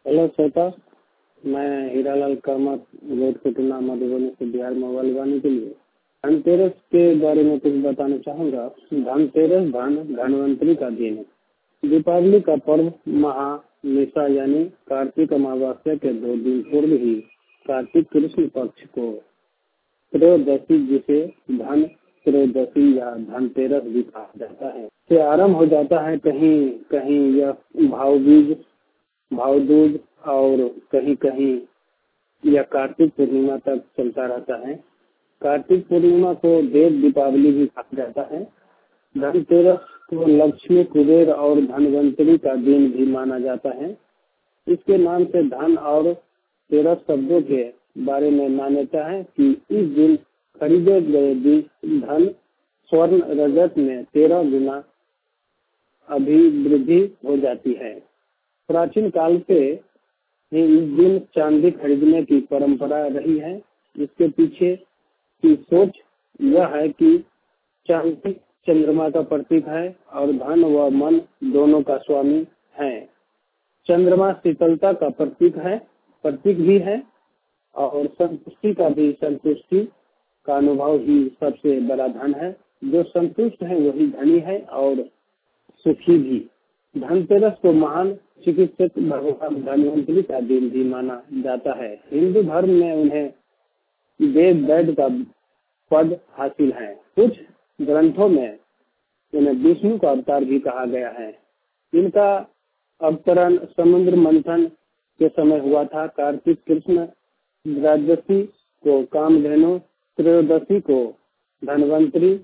Hello Shweta, मैं Hiralal Kamat road Kutna Madhubani से Bihar mobile लगाने के लिए धनतेरस के बारे में कुछ बताना चाहूँगा। धनतेरस धनवंतरी का दिन है। दीपावली का पर्व महानिशा यानी कार्तिक अमावस्या के 2 दिन पूर्व ही कार्तिक कृष्ण पक्ष को त्रयोदशी, जिसे धन त्रयोदशी या धनतेरस भी कहा जाता है, से आरंभ हो जाता है। कहीं कहीं यह भाव दूज और कहीं कहीं यह कार्तिक पूर्णिमा तक चलता रहता है। कार्तिक पूर्णिमा को देव दीपावली भी कहा जाता है। धनतेरस को लक्ष्मी, कुबेर और धनवंतरी का दिन भी माना जाता है। इसके नाम से धन और तेरस शब्दों के बारे में मान्यता है कि इस दिन खरीदे गए धन स्वर्ण रजत में 13 गुना अभिवृद्धि हो जाती है। प्राचीन काल से ही इस दिन चांदी खरीदने की परंपरा रही है। इसके पीछे की सोच यह है कि चांदी चंद्रमा का प्रतीक है और धन व मन दोनों का स्वामी है। चंद्रमा शीतलता का प्रतीक भी है और संतुष्टि का अनुभव ही सबसे बड़ा धन है। जो संतुष्ट है वही धनी है और सुखी भी। धनतेरस को महान चिकित्सक भगवान धन्वंतरी का दिन भी माना जाता है। हिंदू धर्म में उन्हें वेद वैद्य का पद हासिल है। कुछ ग्रंथों में उन्हें विष्णु का अवतार भी कहा गया है। इनका अवतरण समुद्र मंथन के समय हुआ था। कार्तिक कृष्ण द्वादशी को कामधेनु, त्रयोदशी को धनवंतरी,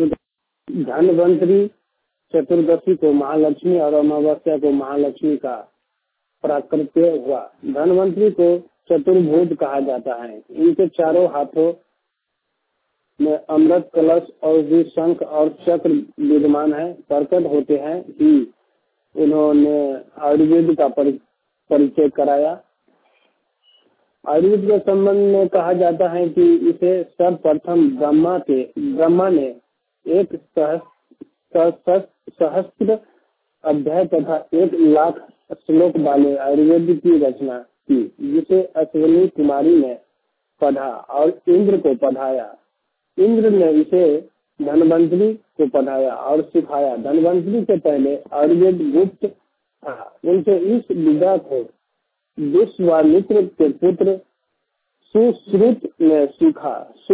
चतुर्दशी को महालक्ष्मी और अमावस्या को महालक्ष्मी का प्राकट्य हुआ। धनवंतरी को चतुर्भुज कहा जाता है। इनके चारों हाथों में अमृत कलश और भी शंख और चक्र विद्यमान है। प्रकट होते हैं कि उन्होंने आयुर्वेद का परिचय कराया। आयुर्वेद के संबंध में कहा जाता है कि इसे सर्वप्रथम ब्रह्मा ने एक सहस्त्र अध्याय तथा 1,00,000 श्लोक वाले आयुर्वेद की रचना की, जिसे अश्विनी कुमारी ने पढ़ा और इंद्र को पढ़ाया। इंद्र ने इसे धनवंतरी को पढ़ाया और सिखाया। धनवंतरी से पहले आयुर्वेद गुप्त था। उनसे इस विद्या को विश्वामित्र के पुत्र सुश्रुत ने सीखा।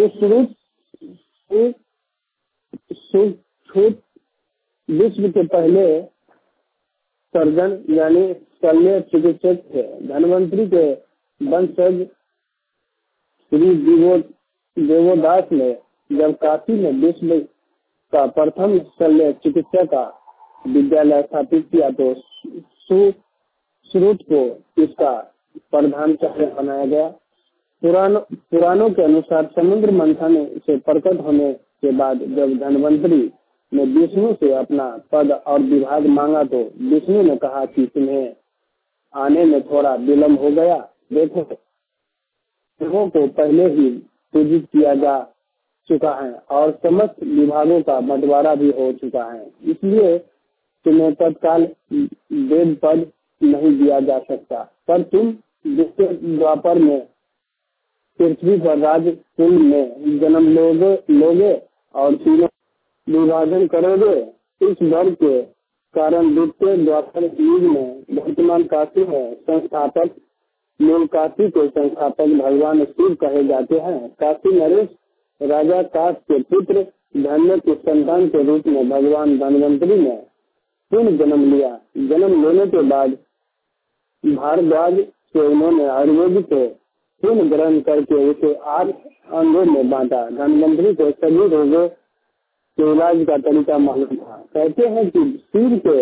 सुश्रुत विश्व के पहले सर्जन यानी शल्य चिकित्सक थे। धनवंतरी के वंशज श्री देवोदास ने जब काशी में विश्व का प्रथम शल्य चिकित्सा का विद्यालय स्थापित किया तो सुश्रुत को इसका प्रधानाचार्य बनाया गया। पुराणों के अनुसार समुद्र मंथन से प्रकट होने के बाद जब धनवंतरी ने विष्णु से अपना पद और विभाग मांगा तो विष्णु ने कहा कि तुम्हें आने में थोड़ा विलम्ब हो गया। देखो, देवों को पहले ही पूजित किया जा चुका है और समस्त विभागों का बंटवारा भी हो चुका है, इसलिए तुम्हें तत्काल वेद पद नहीं दिया जा सकता। पर तुम जिसके द्वापर में पृथ्वी पर राजकुल में जन्म लोगे और तीनों विभाजन करोगे। इस वर्ग के कारण द्वितीय द्वापर युग में वर्तमान काशी में संस्थापक मूल काशी के संस्थापक भगवान शिव कहे जाते हैं। काशी नरेश राजा काश के पुत्र धन्य के संतान के रूप में भगवान धनवंतरी ने पुनः जन्म लिया। जन्म लेने के बाद भारद्वाज से उन्होंने आयुर्वेद से पुनः ग्रहण करके उसे 8 अंगों में बांटा। धनवंतरी को सभी रोगों के इलाज का तरीका मालूम था। कहते हैं कि सिर के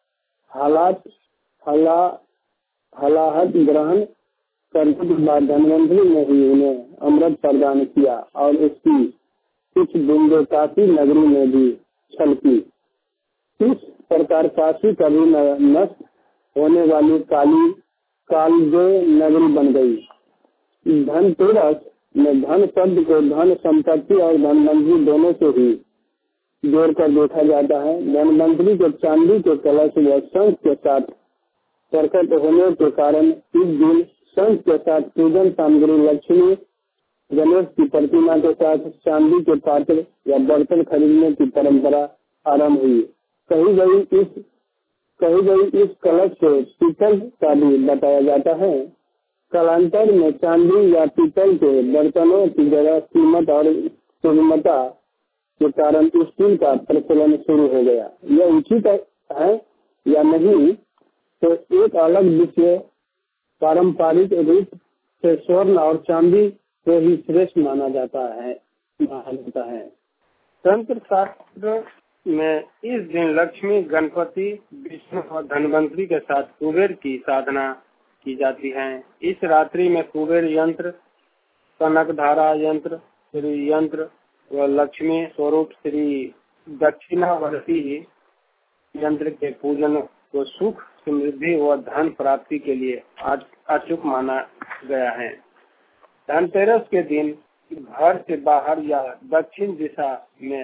हलाहट ग्रहण करने के बाद धनवंतरी ने ही उन्हें अमृत प्रदान किया और उसकी कुछ बूंदे काशी नगरी में भी छलकी। इस प्रकार काशी कभी नष्ट होने वाली कालजोय नगरी बन गई। धनतेरस में धन शब्द को धन संपत्ति और धनवंतरी दोनों से ही जोड़कर देखा जाता है। धनवंतरी को चांदी के कलश व शंख के साथ प्रकट होने के कारण इस दिन शंख के साथ पूजन सामग्री लक्ष्मी गणेश की प्रतिमा के साथ चांदी के पात्र या बर्तन खरीदने की परंपरा आरंभ हुई। कही गई इस कलश से पीतल का भी बताया जाता है। कालांतर में चांदी या पीतल के बर्तनों की जगह कीमत और सुगमता के कारण स्टील का प्रचलन शुरू हो गया। यह उचित है या नहीं तो एक अलग विषय। पारंपरिक रूप से स्वर्ण और चांदी को ही श्रेष्ठ माना जाता है। तंत्र शास्त्र में इस दिन लक्ष्मी, गणपति, विष्णु और धनवंतरी के साथ कुबेर की साधना की जाती है। इस रात्रि में कुबेर यंत्र, कनकधारा यंत्र, श्री यंत्र व लक्ष्मी स्वरूप श्री दक्षिणावर्ती यंत्र के पूजन को सुख, समृद्धि व धन प्राप्ति के लिए अचूक माना गया है। धनतेरस के दिन घर से बाहर या दक्षिण दिशा में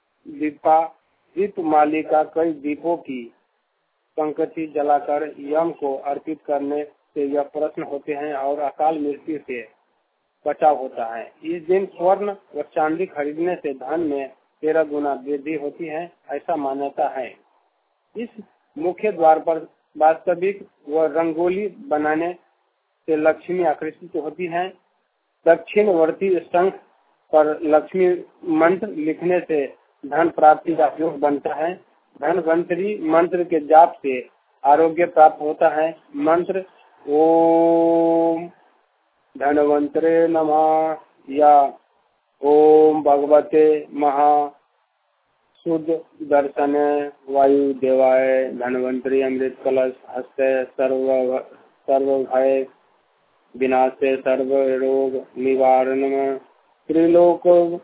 दीपमालिका कई दीपों की पंक्ति जलाकर यम को अर्पित करने से यह प्रश्न होते हैं और अकाल मृत्यु से बचाव होता है। इस दिन स्वर्ण व चांदी खरीदने से धन में 13 गुना वृद्धि होती है, ऐसा मान्यता है। इस मुख्य द्वार पर वास्तविक व रंगोली बनाने से लक्ष्मी आकर्षित होती है। दक्षिणवर्ती शंख पर लक्ष्मी मंत्र लिखने से धन प्राप्ति का योग बनता है। धनवंतरी मंत्र के जाप से आरोग्य प्राप्त होता है। मंत्र ओम धनवंतरे नमः या ओम भगवते महा शुद्ध दर्शन वायु देवाय धनवंतरी अमृत कलश हस्ते सर्व भय विनाशे सर्व रोग निवारण त्रिलोक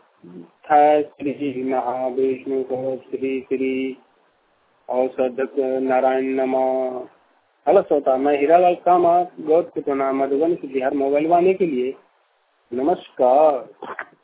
श्री महाविष्णु को श्री श्री औषध नारायण नमः। हेलो श्रोता, मैं हीरालाल कामा गौत कुतुना मधुबन से बिहार मोबाइल वाणी के लिए नमस्कार।